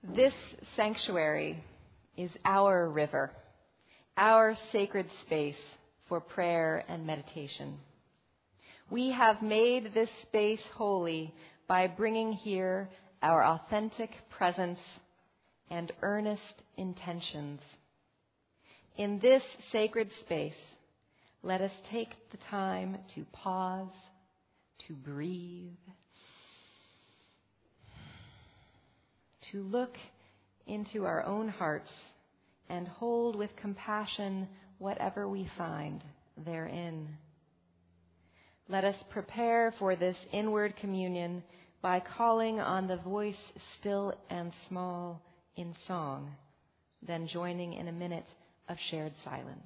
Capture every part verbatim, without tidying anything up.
This sanctuary is our river, our sacred space for prayer and meditation. We have made this space holy by bringing here our authentic presence and earnest intentions. In this sacred space, let us take the time to pause, to breathe, to look into our own hearts and hold with compassion whatever we find therein. Let us prepare for this inward communion by calling on the voice still and small in song, then joining in a minute of shared silence.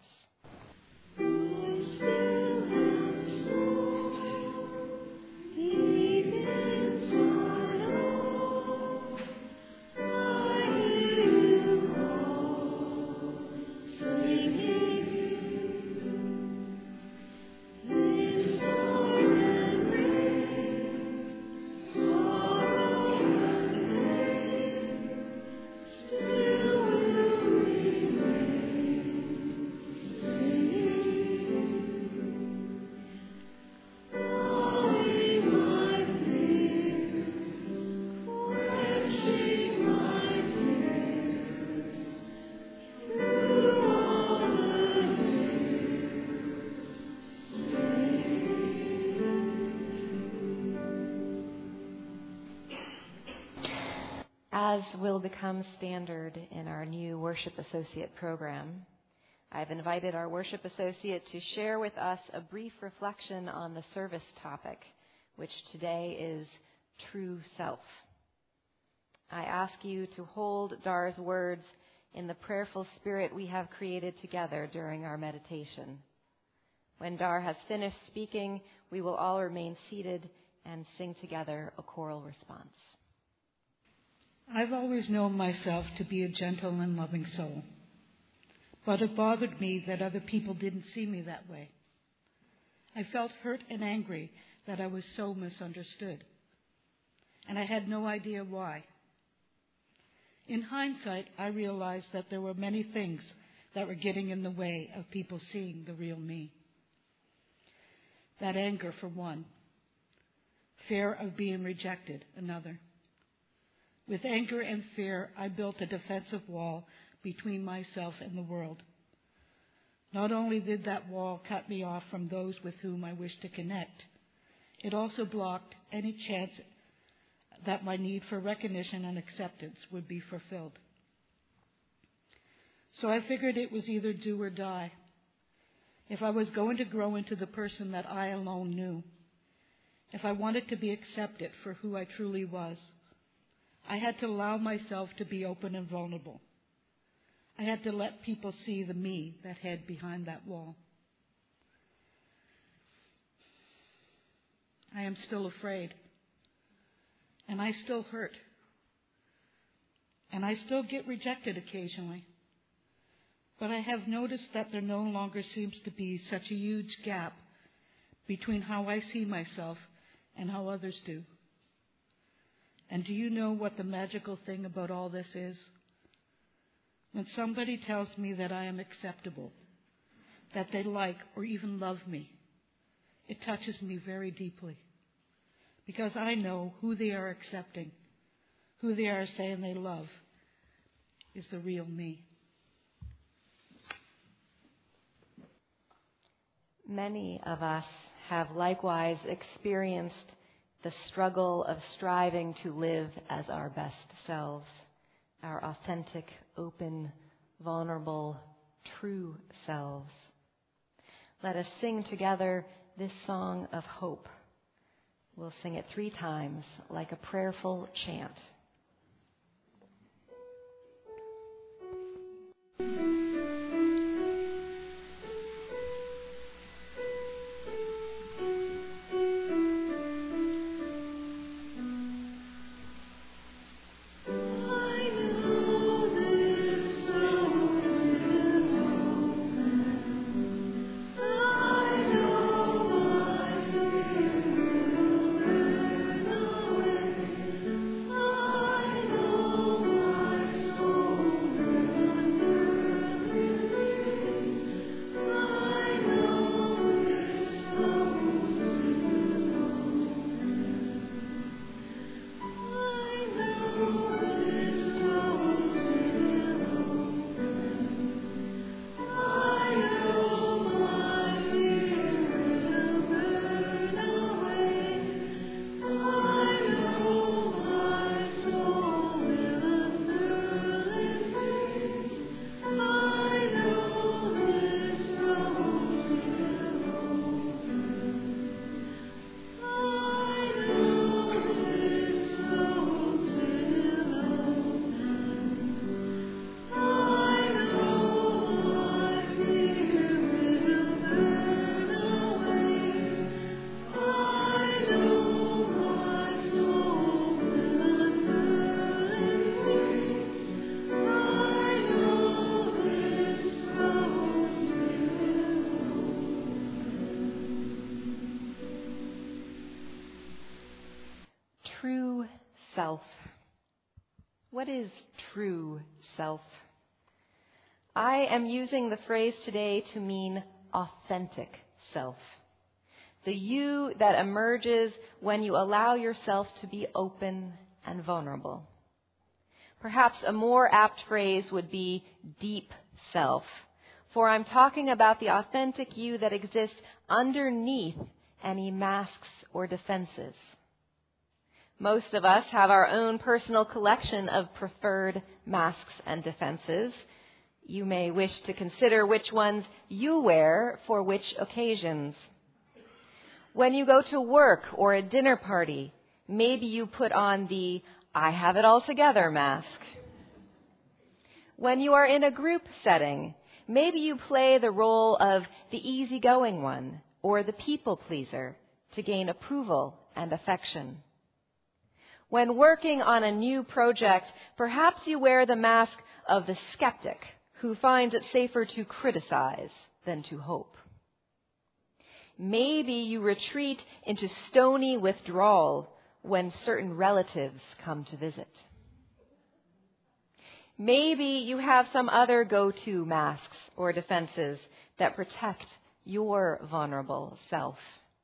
As will become standard in our new Worship Associate program, I've invited our Worship Associate to share with us a brief reflection on the service topic, which today is true self. I ask you to hold Dar's words in the prayerful spirit we have created together during our meditation. When Dar has finished speaking, we will all remain seated and sing together a choral response. I've always known myself to be a gentle and loving soul, but it bothered me that other people didn't see me that way. I felt hurt and angry that I was so misunderstood, and I had no idea why. In hindsight, I realized that there were many things that were getting in the way of people seeing the real me. That anger, for one. Fear of being rejected, another. With anger and fear, I built a defensive wall between myself and the world. Not only did that wall cut me off from those with whom I wished to connect, it also blocked any chance that my need for recognition and acceptance would be fulfilled. So I figured it was either do or die. If I was going to grow into the person that I alone knew, if I wanted to be accepted for who I truly was, I had to allow myself to be open and vulnerable. I had to let people see the me that hid behind that wall. I am still afraid. And I still hurt. And I still get rejected occasionally. But I have noticed that there no longer seems to be such a huge gap between how I see myself and how others do. And do you know what the magical thing about all this is? When somebody tells me that I am acceptable, that they like or even love me, it touches me very deeply. Because I know who they are accepting, who they are saying they love, is the real me. Many of us have likewise experienced the struggle of striving to live as our best selves, our authentic, open, vulnerable, true selves. Let us sing together this song of hope. We'll sing it three times like a prayerful chant. Oh self. What is true self? I am using the phrase today to mean authentic self. The you that emerges when you allow yourself to be open and vulnerable. Perhaps a more apt phrase would be deep self, for I'm talking about the authentic you that exists underneath any masks or defenses. Most of us have our own personal collection of preferred masks and defenses. You may wish to consider which ones you wear for which occasions. When you go to work or a dinner party, maybe you put on the I have it all together mask. When you are in a group setting, maybe you play the role of the easygoing one or the people pleaser to gain approval and affection. When working on a new project, perhaps you wear the mask of the skeptic who finds it safer to criticize than to hope. Maybe you retreat into stony withdrawal when certain relatives come to visit. Maybe you have some other go-to masks or defenses that protect your vulnerable self.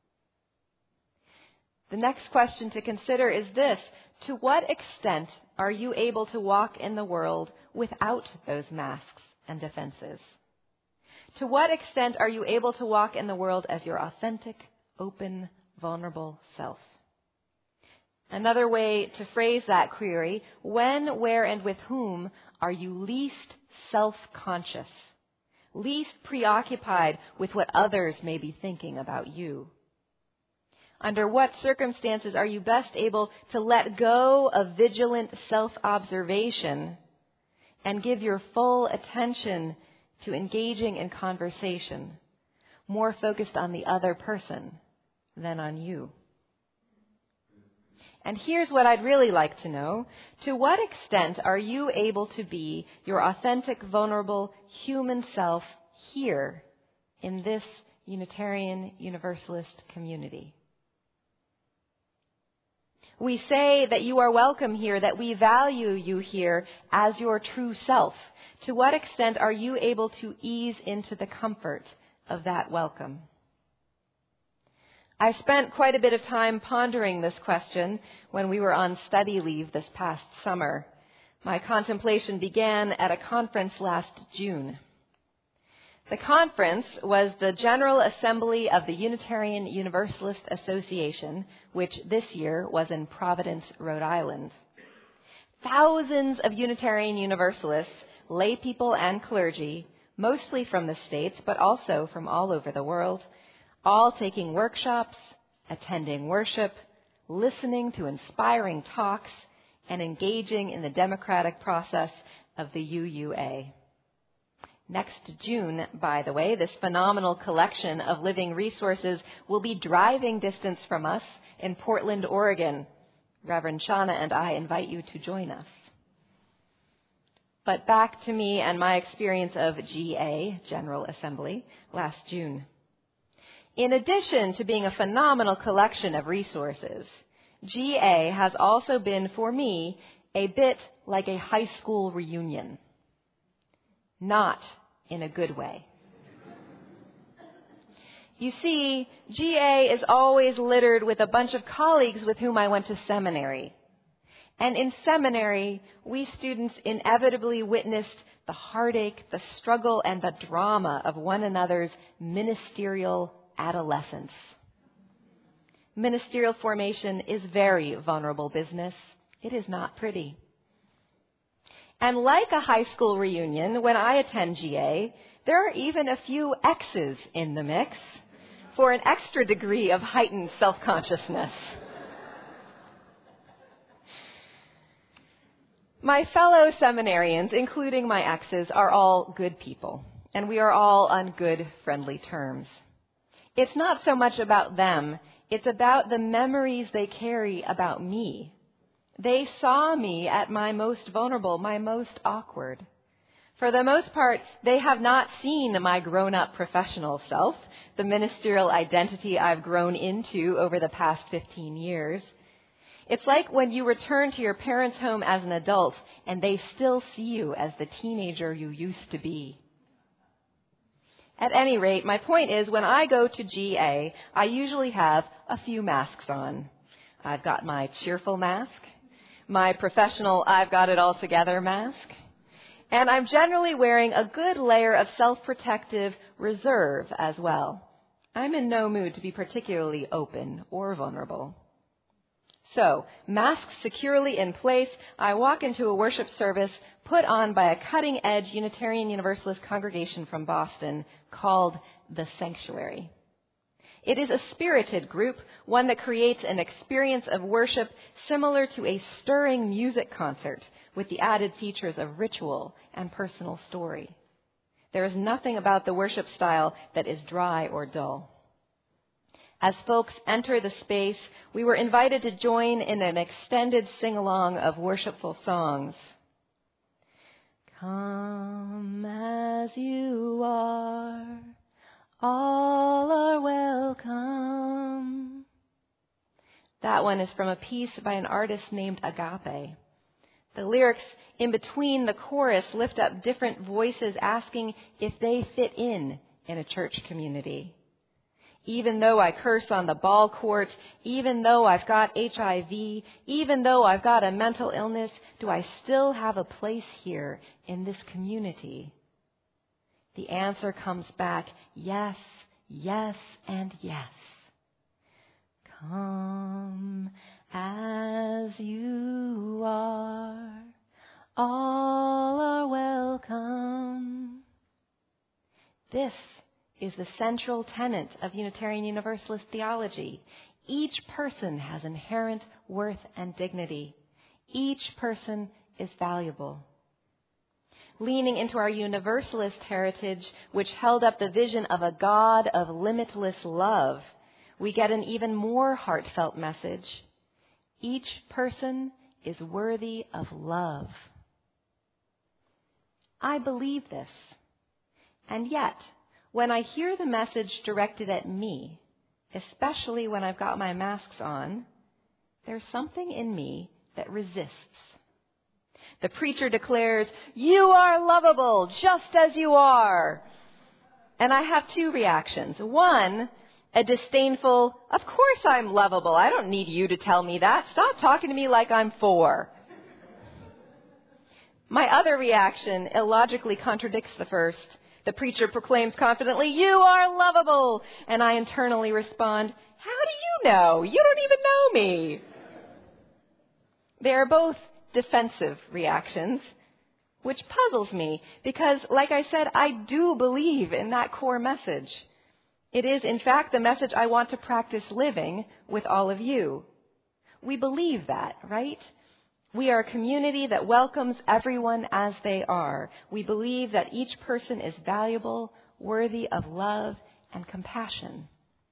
The next question to consider is this: to what extent are you able to walk in the world without those masks and defenses? To what extent are you able to walk in the world as your authentic, open, vulnerable self? Another way to phrase that query: when, where, and with whom are you least self-conscious, least preoccupied with what others may be thinking about you? Under what circumstances are you best able to let go of vigilant self-observation and give your full attention to engaging in conversation, more focused on the other person than on you? And here's what I'd really like to know. To what extent are you able to be your authentic, vulnerable, human self here in this Unitarian Universalist community? We say that you are welcome here, that we value you here as your true self. To what extent are you able to ease into the comfort of that welcome? I spent quite a bit of time pondering this question when we were on study leave this past summer. My contemplation began at a conference last June. The conference was the General Assembly of the Unitarian Universalist Association, which this year was in Providence, Rhode Island. Thousands of Unitarian Universalists, lay people and clergy, mostly from the States, but also from all over the world, all taking workshops, attending worship, listening to inspiring talks, and engaging in the democratic process of the U U A. Next June, by the way, this phenomenal collection of living resources will be driving distance from us in Portland, Oregon. Reverend Shauna and I invite you to join us. But back to me and my experience of G A, General Assembly, last June. In addition to being a phenomenal collection of resources, G A has also been, for me, a bit like a high school reunion. Not in a good way. You see, G A is always littered with a bunch of colleagues with whom I went to seminary. And in seminary, we students inevitably witnessed the heartache, the struggle, and the drama of one another's ministerial adolescence. Ministerial formation is very vulnerable business. It is not pretty. And like a high school reunion, when I attend G A, there are even a few X's in the mix for an extra degree of heightened self-consciousness. My fellow seminarians, including my exes, are all good people, and we are all on good, friendly terms. It's not so much about them, it's about the memories they carry about me. They saw me at my most vulnerable, my most awkward. For the most part, they have not seen my grown-up professional self, the ministerial identity I've grown into over the past fifteen years. It's like when you return to your parents' home as an adult and they still see you as the teenager you used to be. At any rate, my point is when I go to G A, I usually have a few masks on. I've got my cheerful mask, my professional I've got it all together mask, and I'm generally wearing a good layer of self-protective reserve as well. I'm in no mood to be particularly open or vulnerable. So, masks securely in place, I walk into a worship service put on by a cutting-edge Unitarian Universalist congregation from Boston called The Sanctuary. It is a spirited group, one that creates an experience of worship similar to a stirring music concert with the added features of ritual and personal story. There is nothing about the worship style that is dry or dull. As folks enter the space, we were invited to join in an extended sing-along of worshipful songs. Come as you are, all are welcome. That one is from a piece by an artist named Agape. The lyrics in between the chorus lift up different voices asking if they fit in in a church community. Even though I curse on the ball court, even though I've got H I V, even though I've got a mental illness, do I still have a place here in this community? The answer comes back, yes, yes, and yes. Come as you are, all are welcome. This is the central tenet of Unitarian Universalist theology. Each person has inherent worth and dignity. Each person is valuable. Leaning into our Universalist heritage, which held up the vision of a God of limitless love, we get an even more heartfelt message. Each person is worthy of love. I believe this, and yet, when I hear the message directed at me, especially when I've got my masks on, there's something in me that resists. The preacher declares, "You are lovable just as you are." And I have two reactions. One, a disdainful, "Of course I'm lovable. I don't need you to tell me that. Stop talking to me like I'm four." My other reaction illogically contradicts the first. The preacher proclaims confidently, "You are lovable." And I internally respond, "How do you know? You don't even know me." They are both defensive reactions, which puzzles me because, like I said, I do believe in that core message. It is, in fact, the message I want to practice living with all of you. We believe that, right? We are a community that welcomes everyone as they are. We believe that each person is valuable, worthy of love and compassion.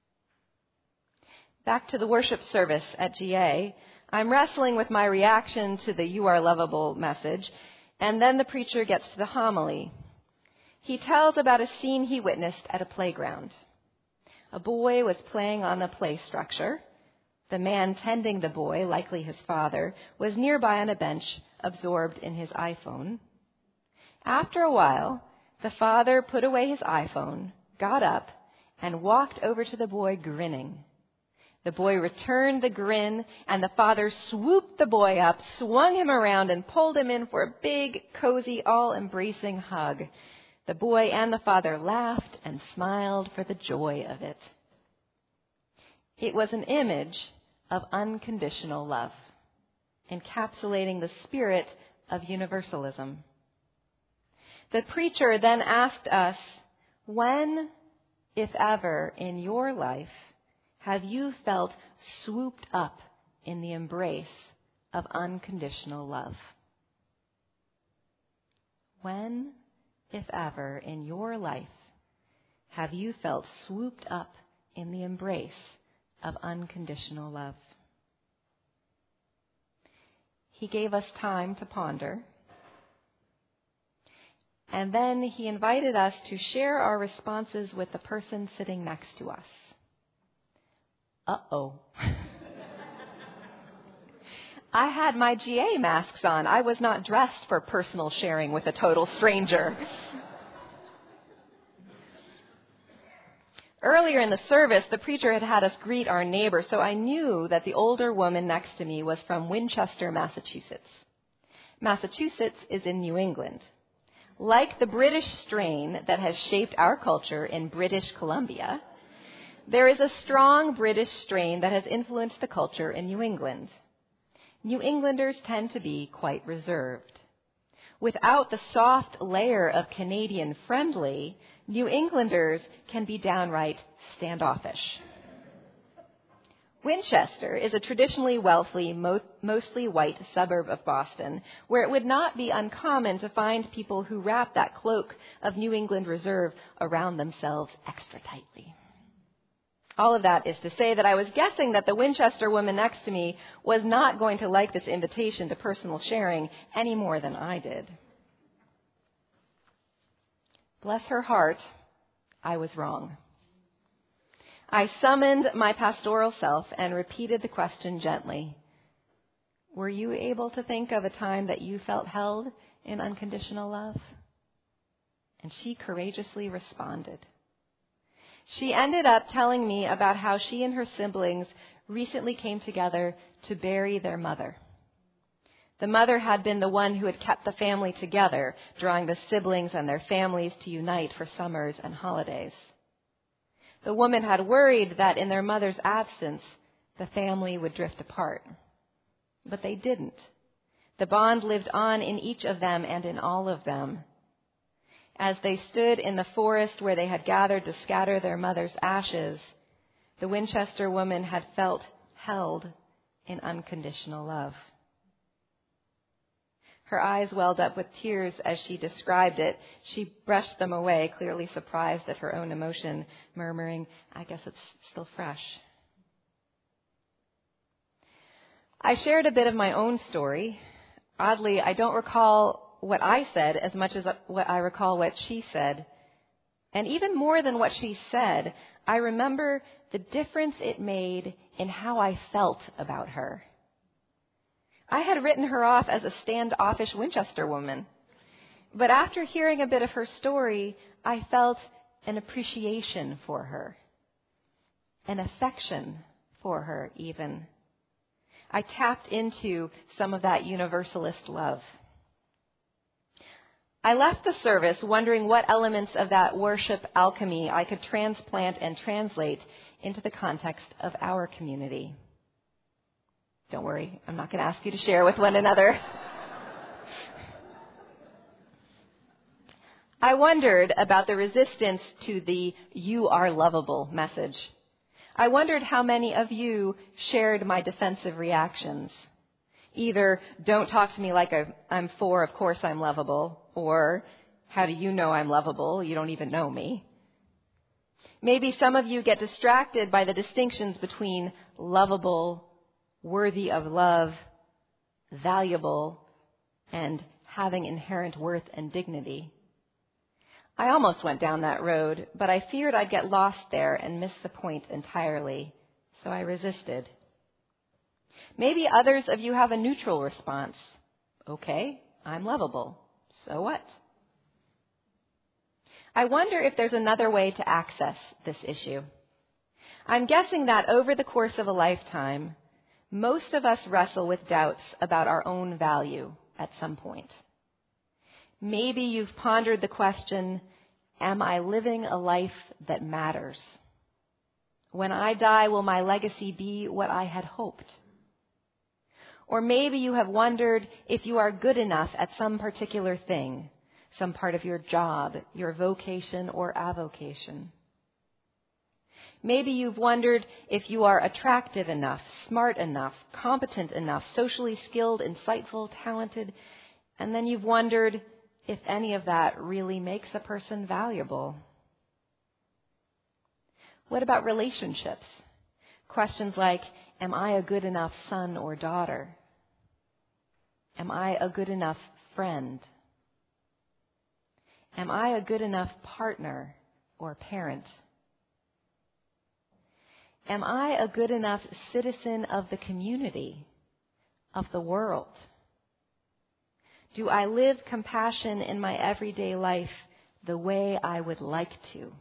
Back to the worship service at G A, I'm wrestling with my reaction to the "You are lovable" message, and then the preacher gets to the homily. He tells about a scene he witnessed at a playground. A boy was playing on the play structure. The man tending the boy, likely his father, was nearby on a bench, absorbed in his iPhone. After a while, the father put away his iPhone, got up, and walked over to the boy grinning. The boy returned the grin, and the father swooped the boy up, swung him around, and pulled him in for a big, cozy, all-embracing hug. The boy and the father laughed and smiled for the joy of it. It was an image of unconditional love, encapsulating the spirit of universalism. The preacher then asked us, when, if ever, in your life, have you felt swooped up in the embrace of unconditional love? When, if ever, in your life, have you felt swooped up in the embrace of unconditional love? He gave us time to ponder. And then he invited us to share our responses with the person sitting next to us. Uh-oh. I had my G A masks on. I was not dressed for personal sharing with a total stranger. Earlier in the service, the preacher had had us greet our neighbor, so I knew that the older woman next to me was from Winchester, Massachusetts. Massachusetts is in New England. Like the British strain that has shaped our culture in British Columbia, there is a strong British strain that has influenced the culture in New England. New Englanders tend to be quite reserved. Without the soft layer of Canadian friendly, New Englanders can be downright standoffish. Winchester is a traditionally wealthy, mo- mostly white suburb of Boston, where it would not be uncommon to find people who wrap that cloak of New England reserve around themselves extra tightly. All of that is to say that I was guessing that the Winchester woman next to me was not going to like this invitation to personal sharing any more than I did. Bless her heart, I was wrong. I summoned my pastoral self and repeated the question gently. Were you able to think of a time that you felt held in unconditional love? And she courageously responded. She ended up telling me about how she and her siblings recently came together to bury their mother. The mother had been the one who had kept the family together, drawing the siblings and their families to unite for summers and holidays. The woman had worried that in their mother's absence, the family would drift apart. But they didn't. The bond lived on in each of them and in all of them. As they stood in the forest where they had gathered to scatter their mother's ashes, the Winchester woman had felt held in unconditional love. Her eyes welled up with tears as she described it. She brushed them away, clearly surprised at her own emotion, murmuring, I guess it's still fresh. I shared a bit of my own story. Oddly, I don't recall what I said as much as what I recall what she said. And even more than what she said, I remember the difference it made in how I felt about her. I had written her off as a standoffish Winchester woman. But after hearing a bit of her story, I felt an appreciation for her, an affection for her even. I tapped into some of that universalist love. I left the service wondering what elements of that worship alchemy I could transplant and translate into the context of our community. Don't worry, I'm not going to ask you to share with one another. I wondered about the resistance to the "you are lovable" message. I wondered how many of you shared my defensive reactions. Either, don't talk to me like I'm four, of course I'm lovable, or, how do you know I'm lovable? You don't even know me. Maybe some of you get distracted by the distinctions between lovable, worthy of love, valuable, and having inherent worth and dignity. I almost went down that road, but I feared I'd get lost there and miss the point entirely, so I resisted. Maybe others of you have a neutral response. Okay, I'm lovable. So what? I wonder if there's another way to access this issue. I'm guessing that over the course of a lifetime, most of us wrestle with doubts about our own value at some point. Maybe you've pondered the question, am I living a life that matters? When I die, will my legacy be what I had hoped? Or maybe you have wondered if you are good enough at some particular thing, some part of your job, your vocation or avocation. Maybe you've wondered if you are attractive enough, smart enough, competent enough, socially skilled, insightful, talented, and then you've wondered if any of that really makes a person valuable. What about relationships? Questions like, am I a good enough son or daughter? Am I a good enough friend? Am I a good enough partner or parent? Am I a good enough citizen of the community, of the world? Do I live compassion in my everyday life the way I would like to?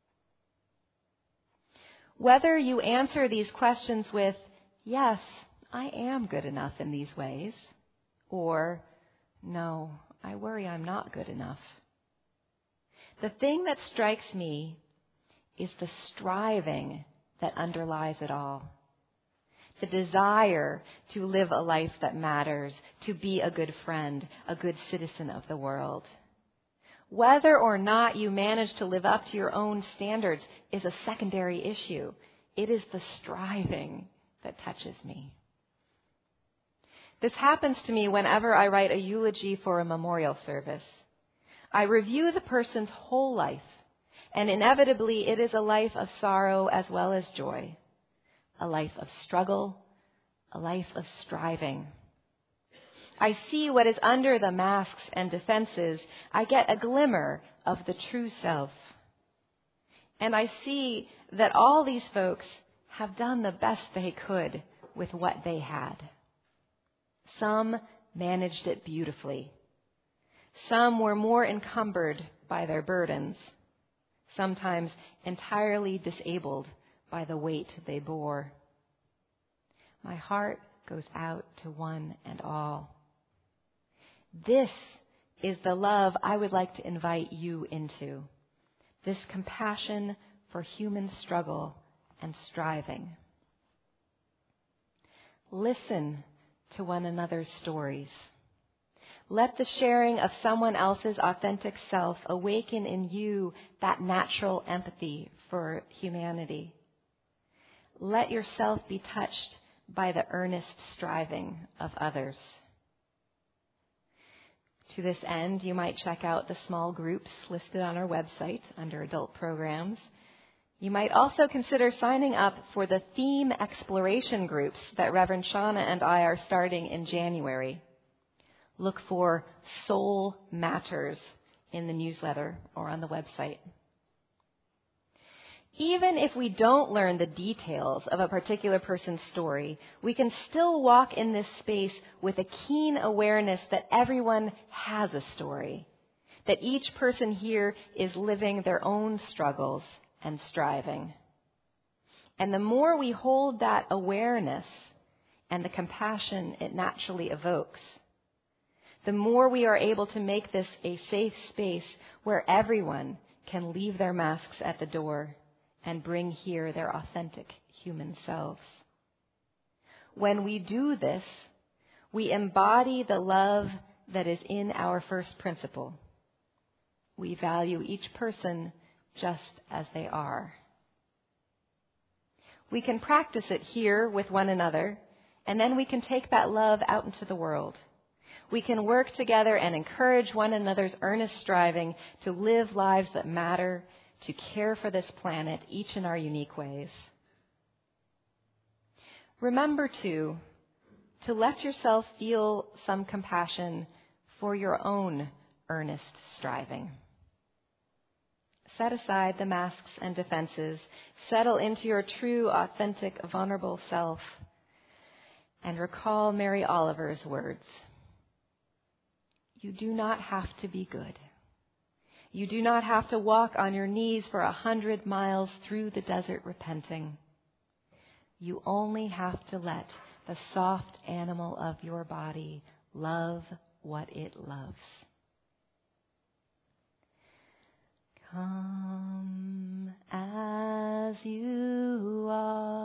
Whether you answer these questions with, yes, I am good enough in these ways, or, no, I worry I'm not good enough. The thing that strikes me is the striving that underlies it all. The desire to live a life that matters, to be a good friend, a good citizen of the world. Whether or not you manage to live up to your own standards is a secondary issue. It is the striving that touches me. This happens to me whenever I write a eulogy for a memorial service. I review the person's whole life, and inevitably it is a life of sorrow as well as joy, a life of struggle, a life of striving. I see what is under the masks and defenses. I get a glimmer of the true self. And I see that all these folks have done the best they could with what they had. Some managed it beautifully. Some were more encumbered by their burdens, sometimes entirely disabled by the weight they bore. My heart goes out to one and all. This is the love I would like to invite you into, this compassion for human struggle and striving. Listen to one another's stories. Let the sharing of someone else's authentic self awaken in you that natural empathy for humanity. Let yourself be touched by the earnest striving of others. To this end, you might check out the small groups listed on our website under adult programs. You might also consider signing up for the theme exploration groups that Reverend Shauna and I are starting in January. Look for Soul Matters in the newsletter or on the website. Even if we don't learn the details of a particular person's story, we can still walk in this space with a keen awareness that everyone has a story, that each person here is living their own struggles and striving. And the more we hold that awareness and the compassion it naturally evokes, the more we are able to make this a safe space where everyone can leave their masks at the door and bring here their authentic human selves. When we do this, we embody the love that is in our first principle. We value each person just as they are. We can practice it here with one another, and then we can take that love out into the world. We can work together and encourage one another's earnest striving to live lives that matter, to care for this planet, each in our unique ways. Remember, too, to let yourself feel some compassion for your own earnest striving. Set aside the masks and defenses, settle into your true, authentic, vulnerable self, and recall Mary Oliver's words. You do not have to be good. You do not have to walk on your knees for a hundred miles through the desert repenting. You only have to let the soft animal of your body love what it loves. Come as you are.